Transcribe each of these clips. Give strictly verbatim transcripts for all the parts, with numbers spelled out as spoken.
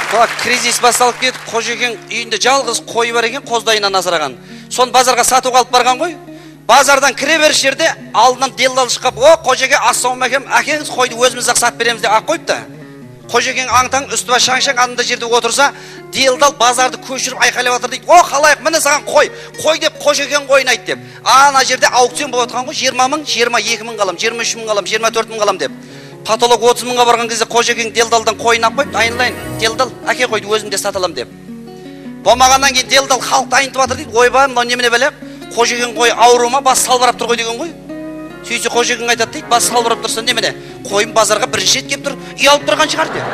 Бак кризис басталып кетіп, Қожекең үйінде жалғыз қой бар екен, қоздайынан асыраған. Сон базарға сатуға алып барған ғой. Базардан кіре беріс жерде алдынан делдал шыққап, "О, Қожеке, ассалаумағалейкум, әкеңіз қойды өзіміз-ақ сатып береміз" деп ақ қойыпты. Қожекең аңтаң үсті шаң-шаң андында жерде отырса, делдал базарды көшіріп айқайлап жатыр дейді. "О, халайық, міне саған қой. Қой деп Қожекең қойын айт" деп. Ана жерде аукцион болып жатқан ғой, жиырма мың, жиырма екі мың қалам, жиырма үш мың қалам, жиырма төрт мың қалам деп. Потолок отыз мыңға барған кезде Қожекең делдалдан қойын ақ қойып, "Айналайын, делдал, әке қойды өзімде саталам" деп. Болмағаннан кейін делдал халықты айнытып жатыр дейді. "Ойбай, мынау немене бәле? Қожекең қой ауру ма, бас салбырап тұр ғой" деген ғой. Сөйтсе Қожекең айтады дейді, "Бас салбырап тұрса немене? Қойым базарға бірінші рет келіп тұр, ұялып тұрған шығар" деп.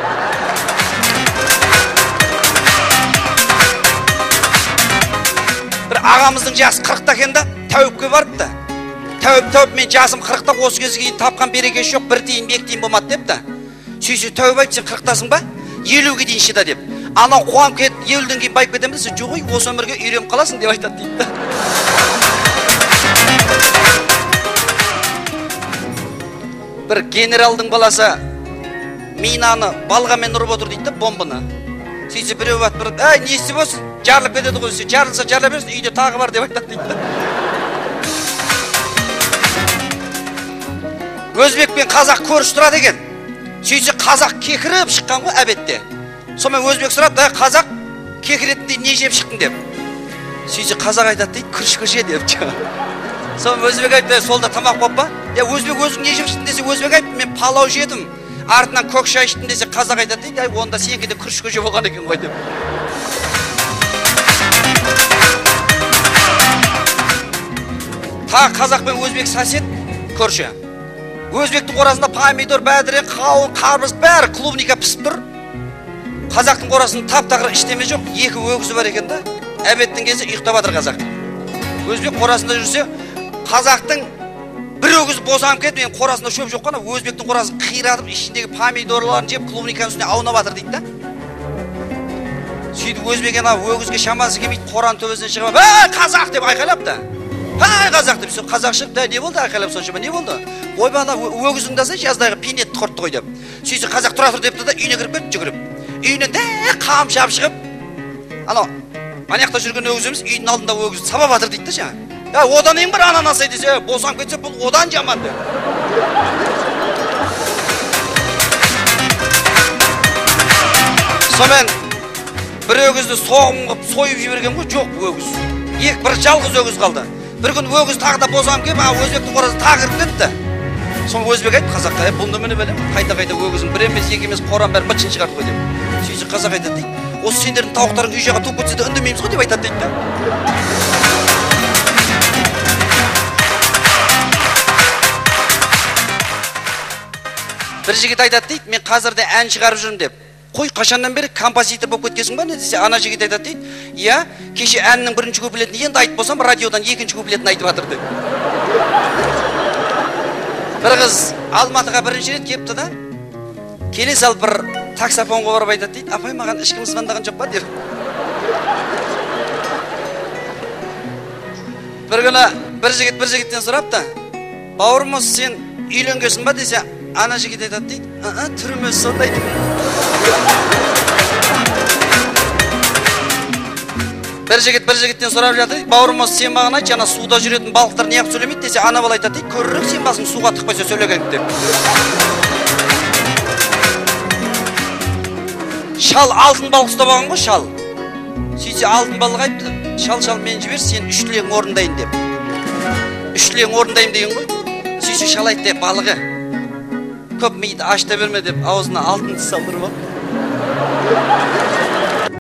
Бір ағамыздың жасы қырықта екен да, тәуіпке барыпты. Тәуіп тәуіп мен жасым қырықта, осы кезге дейін тапқан берекесі жоқ, бір тиын бек тиын болмады депті. Сөйтсе тәуіп айтты, "Сен қырықтасың ба? елуге дейін шыда" деп. Анау қуанып кетіп, елуден кейін байып кетемін десе, "Жоқ ой, осы өмірге үйреніп қаласың" деп айтады дейді. Бір генералдың баласы минаны балғамен ұрып отыр дейді, бомбаны. Сөйтсе біреу батып тұрады, "Әй, не істеп болсын? Жарылып кетеді ғой, сен жарылса жарыла берсін, үйде тағы бар" деп айтады дейді. Өзбек пен қазақ көріс тұрады екен. Сөйтсе қазақ кекіріп шыққан ғой әбетте. Сонымен өзбек сұрады, "Әй, қазақ кекіретіндей не жеп шықтың" деп. Сөйтсе қазақ айтады дейді, "Күрішкі же" деп. Сонымен өзбек айтты, "Солда тамақ болып па?" "Я өзбек өзің не жеп шықтың" десе, өзбек айтты, "Мен палау жедім, артынан көк шай іштім" десе, қазақ айтады дейді, "Ай, онда сенікі де күрішкі же болған екен ғой" деп. Та қазақ пен өзбек сосед көрші. Өзбектің қорасында помидор, бәдірек, қауын, қарбыз бәрі клубника пісіп тұр. Қазақтың қорасында тап-тақыр іштеме жоқ, екі өгізі бар екен да. Әбеттің кезі ұйықтап жатыр қазақ. Өзбек қорасында жүрсе, қазақтың бір өгізі босанып кетіп, мен қорасында шөп жоқ қана, өзбектің қорасын қиратып, ішіндегі помидорларын жеп, клубниканың үстіне аунап жатыр дейді да. Сөйтіп өзбек ана өгізге шамасы келмейді, қораның төбесіне шығып, "Ей, қазақ" деп айқайлапты. "Ей, қазақ" деп, "Сол қазақ шықты, не болды айқайлап соншама, не болды?" "Ойбай, ана өгізіңді алсай, жаздайғы пинетті құртты ғой" деп. Сөйтсе қазақ тұра тұр депті да, үйіне кіріп кетті жүгіріп. Үйінен де қамшап шығып, анау анаяқта жүрген өгізіміз үйдің алдында өгіз сабап жатыр дейді да жаңа. "Я, одан ең бір анан алсай" десе, "Босанып кетсе, бұл одан жаман" деп. Сонымен бір өгізді соғым қылып сойып жіберген ғой, жоқ өгіз. Екі бір жалғыз өгіз қалды. Bir gün өгіз тағы да босанып келіп, өзбектің қорасы тағы кіріп кетті. Соң өзбек айтты қазаққа, "Бұл немене бәлем? Қайта-қайта өгізің бір емес, екі емес, қорам бәрі бытшын шығарды ғой" деп. Сөйтсе қазақ айтады дейді, "Осы сендердің тауықтарың үй жаққа туып кетсе де үндемейміз ғой" деп айтады дейді да. Бір жігіт айтады дейді, "Мен қазірде ән шығарып жүрмін" деп. "Қой, қашаннан бері композитор болып кеткенсің ба?" десе, ана жігіт айтады дейді, "Иә, кеше әннің бірінші куплетін енді айтып болсам, радиодан екінші куплетін айтып жатыр" деп. Бір қыз Алматыға бірінші рет келіпті да, келе салып бір таксофонға барып айтады дейді, "Апай, маған ешкім звондаған жоқ па?" деп. Бір күні бір жігіт бір жігіттен сұрапты, "Бауырым, осы сен үйленгенсің ба?" десе, ана жігіт айтады дейді, "А, түріміз сондай" деп. Бір жігіт бір жігіттен сұрап жатыр дейді, "Бауырым, осы сен маған айтшы, ана суда жүретін балықтар неғып сөйлемейді" десе, ана бала айтады дейді, "Көрірек сен басың суға тықпайса сөйлеген" деп. Шал алтын балық ұстап алған ғой, шал. Сөйтсе алтын балық айтты, "Шал, шал, мен жібер, сен үш тілегің орындайын" деп. Үш тілегің орындайын деген ғой. Сөйтсе шал айтты, "Балығы, көп миды ашта берме" деп, аузына алтын салдырып алды.